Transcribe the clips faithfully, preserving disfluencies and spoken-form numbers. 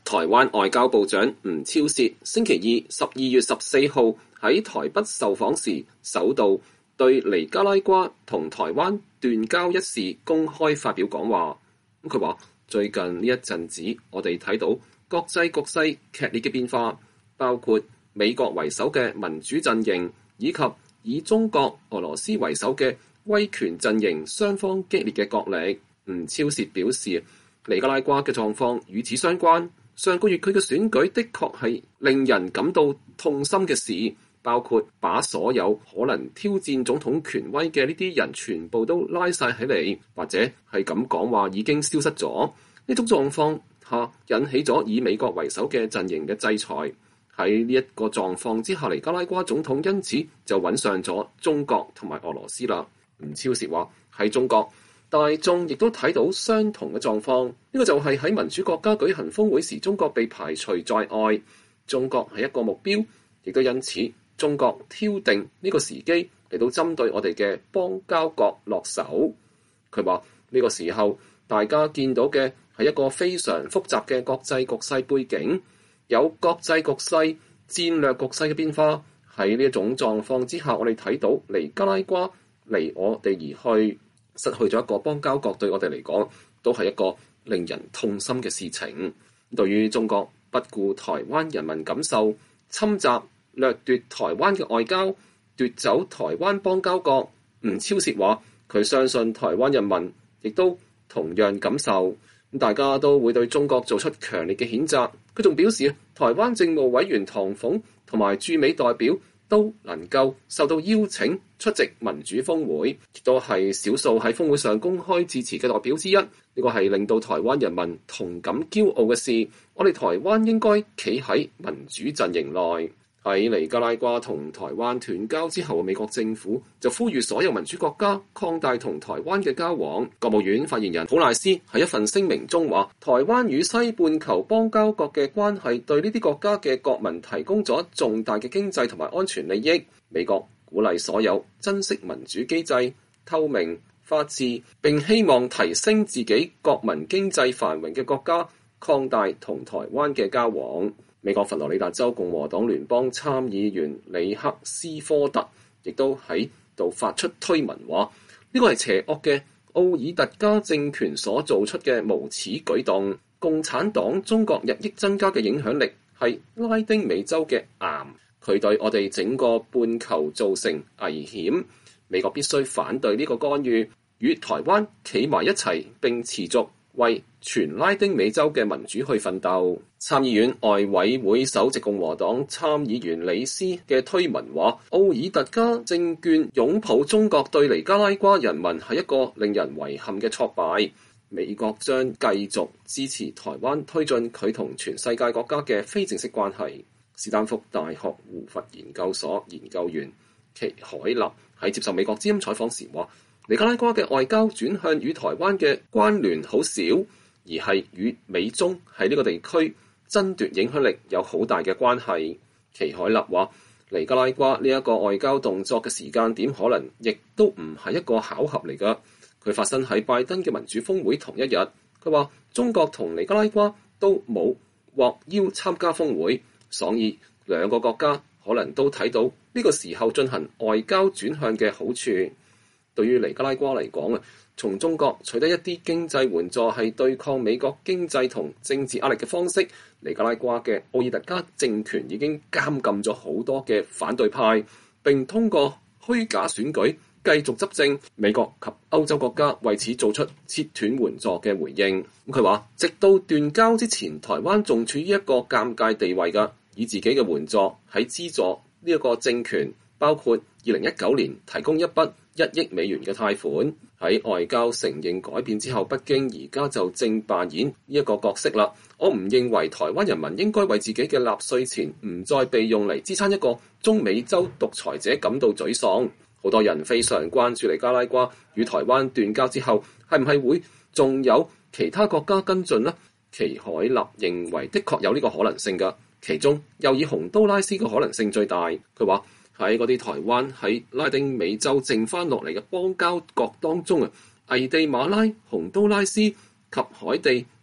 台灣外交部長吳釗燮星期二十二月十四號喺台北受訪時，首度對尼加拉瓜同台灣斷交一事公開發表講話。咁佢話：最近呢一陣子，我哋睇到國際局勢劇烈嘅變化，包括美國為首嘅民主陣營，以及以中國、俄羅斯為首嘅威權陣營雙方激烈嘅角力。吳釗燮表示，尼加拉瓜嘅狀況與此相關。上個月佢嘅選舉的確係令人感到痛心嘅事，包括把所有可能挑戰總統權威嘅呢啲人全部都拉晒起嚟，或者係咁講話已經消失咗。呢種狀況下引起咗以美國為首嘅陣營嘅制裁。喺呢一個狀況之下，尼加拉瓜總統因此就揾上咗中國同埋俄羅斯啦。吳釗燮話喺中國，大眾亦都睇到相同嘅狀況，呢個就係喺民主國家舉行峰會時，中國被排除在外。中國係一個目標，亦都因此中國挑定呢個時機嚟到針對我哋嘅邦交國落手。佢話呢個時候大家見到嘅係一個非常複雜嘅國際局勢背景，有國際局勢、戰略局勢嘅變化。喺呢一種狀況之下，我哋睇到尼加拉瓜離我哋而去，失去咗一個邦交國，對我哋嚟講都係一個令人痛心嘅事情。對於中國不顧台灣人民感受，侵襲掠奪台灣嘅外交，奪走台灣邦交國，吳釗燮話佢相信台灣人民亦都同樣感受，大家都會對中國做出強烈嘅譴責。佢仲表示，台灣政務委員唐鳳同埋駐美代表都能夠受到邀請出席民主峰會，亦都係少數喺峰會上公開致辭嘅代表之一。呢個係令到台灣人民同感驕傲嘅事。我哋台灣應該企喺民主陣營內。喺尼加拉瓜同台灣斷交之後，美國政府就呼籲所有民主國家擴大同台灣嘅交往。國務院發言人普賴斯喺一份聲明中話，台灣與西半球邦交國嘅關係對呢啲國家嘅國民提供咗重大嘅經濟同埋安全利益。美國鼓勵所有珍惜民主機制、透明、法治，並希望提升自己國民經濟繁榮嘅國家擴大同台灣嘅交往。美國佛羅里達州共和黨聯邦參議員里克斯科特亦都喺度發出推文話，呢個係邪惡嘅奧爾特加政權所做出嘅無恥舉動。共產黨中國日益增加嘅影響力係拉丁美洲嘅癌，佢對我哋整個半球造成危險。美國必須反對呢個干預，與台灣企埋一齊，並持續為全拉丁美洲嘅民主去奮鬥。參議院外委會首席共和黨參議員李斯嘅推文話，奧爾特加政權擁抱中國對尼加拉瓜人民係一個令人遺憾嘅挫敗。美國將繼續支持台灣推進佢同全世界國家嘅非正式關係。斯坦福大學胡佛研究所研究員奇海納喺接受美國之音採訪時話，尼加拉瓜嘅外交轉向與台灣嘅關聯好少，而係與美中喺呢個地區爭奪影響力有好大嘅關係。奇海納話，尼加拉瓜呢一個外交動作嘅時間點可能亦都唔係一個巧合嚟㗎。佢發生喺拜登嘅民主峰會同一日。佢話中國同尼加拉瓜都冇獲邀參加峰會，所以兩個國家可能都睇到呢個時候進行外交轉向嘅好處。對於尼加拉瓜嚟講啊，從中國取得一啲經濟援助係對抗美國經濟同政治壓力嘅方式。尼加拉瓜嘅奧爾特加政權已經監禁咗好多嘅反對派，並通過虛假選舉繼續執政。美國及歐洲國家為此做出切斷援助嘅回應。佢話，直到斷交之前，台灣仲處於一個尷尬地位㗎，以自己嘅援助喺資助呢一個政權，包括二零一九年提供一筆一億美元嘅貸款。喺外交承認改變之後，北京而家就正扮演呢一個角色啦。我唔認為台灣人民應該為自己嘅納稅錢唔再被用嚟支撐一個中美洲獨裁者感到沮喪。好多人非常關注尼加拉瓜與台灣斷交之後，係唔係會仲有其他國家跟進呢？奇海納認為的確有呢個可能性㗎，其中又以洪都拉斯嘅可能性最大。佢話喺嗰啲台灣喺拉丁美洲剩翻落嚟嘅邦交國當中啊，危地馬拉、洪都拉斯及海地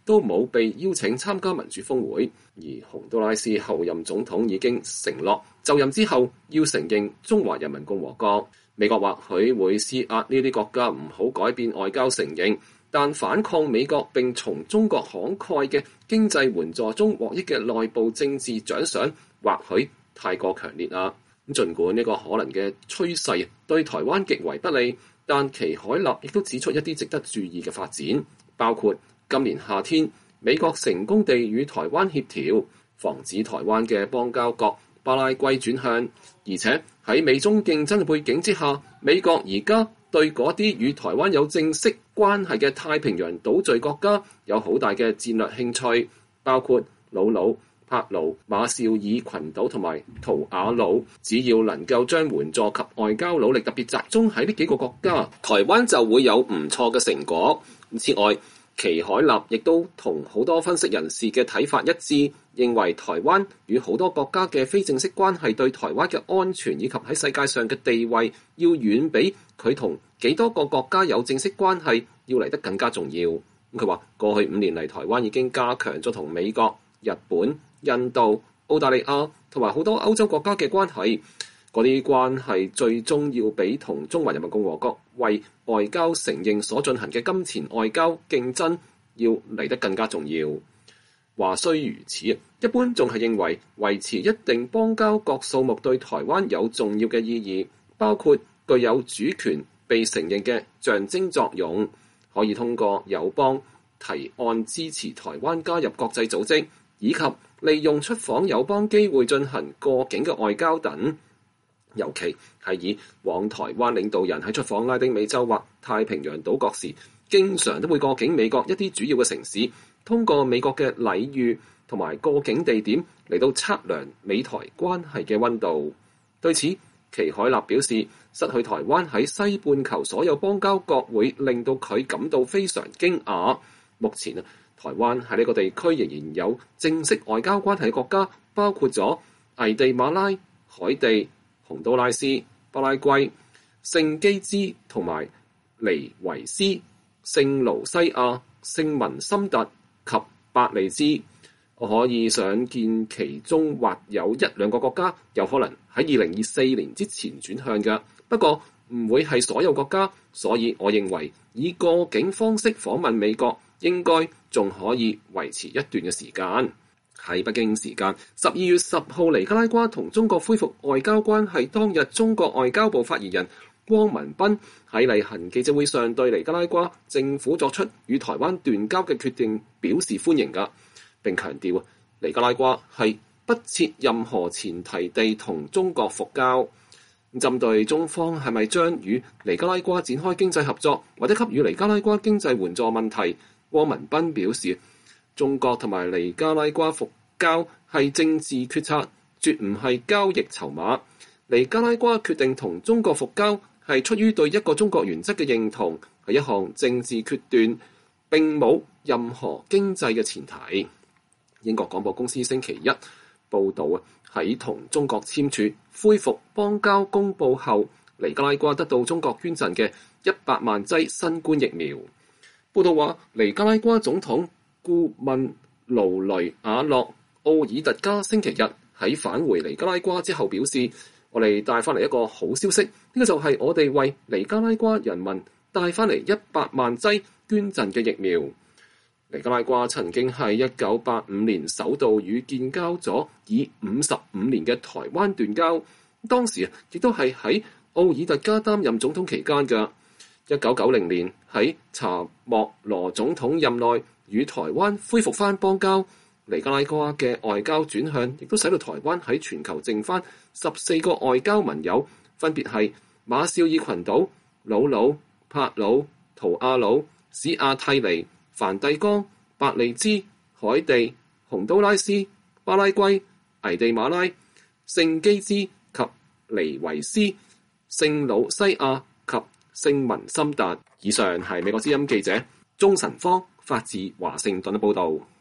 都冇被邀請參加民主峰會。而洪都拉斯後任總統已經承諾就任之後要承認中華人民共和國。美國或許會施壓呢啲國家唔好改變外交承認，但反抗美國並從中國慷慨嘅經濟援助中獲益嘅內部政治獎賞，或許太過強烈啦。咁儘管呢個可能嘅趨勢對台灣極為不利，但祁凱立亦都指出一啲值得注意嘅發展，包括今年夏天美國成功地與台灣協調，防止台灣嘅邦交國巴拉圭轉向，而且喺美中競爭嘅背景之下，美國而家對嗰啲與台灣有正式關係嘅太平洋島嶼國家有好大嘅戰略興趣，包括魯魯、帕勞、馬紹爾群島同埋圖瓦魯。只要能夠將援助及外交努力特別集中喺呢幾個國家，台灣就會有唔錯嘅成果。此外，祁凱立亦都同好多分析人士嘅睇法一致，認為台灣與好多國家嘅非正式關係對台灣嘅安全以及喺世界上嘅地位，要遠比佢同幾多個國家有正式關係要嚟得更加重要。佢話過去五年嚟，台灣已經加強咗同美國、日本、印度、澳大利亞同埋好多歐洲國家嘅關係，嗰啲關係最終要比同中華人民共和國為外交承認所進行嘅金錢外交競爭要嚟得更加重要。話雖如此，一般仲係認為維持一定邦交國數目對台灣有重要嘅意義，包括具有主權被承認嘅象徵作用，可以通過友邦提案支持台灣加入國際組織，以及利用出訪友邦機會進行過境嘅外交等。尤其係以往台灣領導人喺出訪拉丁美洲或太平洋島國時，經常都會過境美國一啲主要嘅城市，通過美國嘅禮遇同埋過境地點嚟到測量美台關係嘅溫度。對此，祁凱立表示，失去台灣喺西半球所有邦交國會令到佢感到非常驚訝。目前啊，台灣喺呢個地區仍然有正式外交關係嘅國家，包括咗危地馬拉、海地、洪都拉斯、巴拉圭、聖基茲同埋尼維斯、聖盧西亞、聖文森特及伯利茲。我可以想見其中或有一兩個國家有可能喺二零二四年之前轉向嘅，不過唔會係所有國家，所以我認為以過境方式訪問美國應該仲可以維持一段嘅時間。喺北京時間十二月十號，尼加拉瓜同中國恢復外交關係當日，中國外交部發言人汪文斌喺例行記者會上對尼加拉瓜政府作出與台灣斷交嘅決定表示歡迎㗎，並強調尼加拉瓜係不設任何前提地同中國復交。針對中方係咪將與尼加拉瓜展開經濟合作或者給予尼加拉瓜經濟援助問題，汪文斌表示，中國同埋尼加拉瓜復交係政治決策，絕唔係交易籌碼。尼加拉瓜決定同中國復交係出於對一個中國原則嘅認同，係一項政治決斷，並冇任何經濟嘅前提。英國廣播公司星期一報導啊，喺同中國簽署恢復邦交公報後，尼加拉瓜得到中國捐贈嘅一百萬劑新冠疫苗。報道話，尼加拉瓜總統顧問盧雷亞諾奧爾特加星期日喺返回尼加拉瓜之後表示，我哋帶翻嚟一個好消息，呢個就係我哋為尼加拉瓜人民帶翻嚟一百萬劑捐贈嘅疫苗。尼加拉瓜曾經喺一九八五年首度與建交咗以五十五年嘅台灣斷交，當時亦都係喺奧爾特加擔任總統期間嘅。一九九零年喺查莫羅總統任內與台灣恢復翻邦交，尼加拉瓜嘅外交轉向亦都使到台灣喺全球剩翻十四個外交盟友，分別係馬紹爾群島、魯魯、帕魯、圖瓦魯、史亞蒂尼、梵蒂岡、伯利茲、海地、洪都拉斯、巴拉圭、危地馬拉、聖基茲及尼維斯、聖魯西亞及聖文森達。以上係美國之音記者鍾晨芳發自華盛頓嘅報導。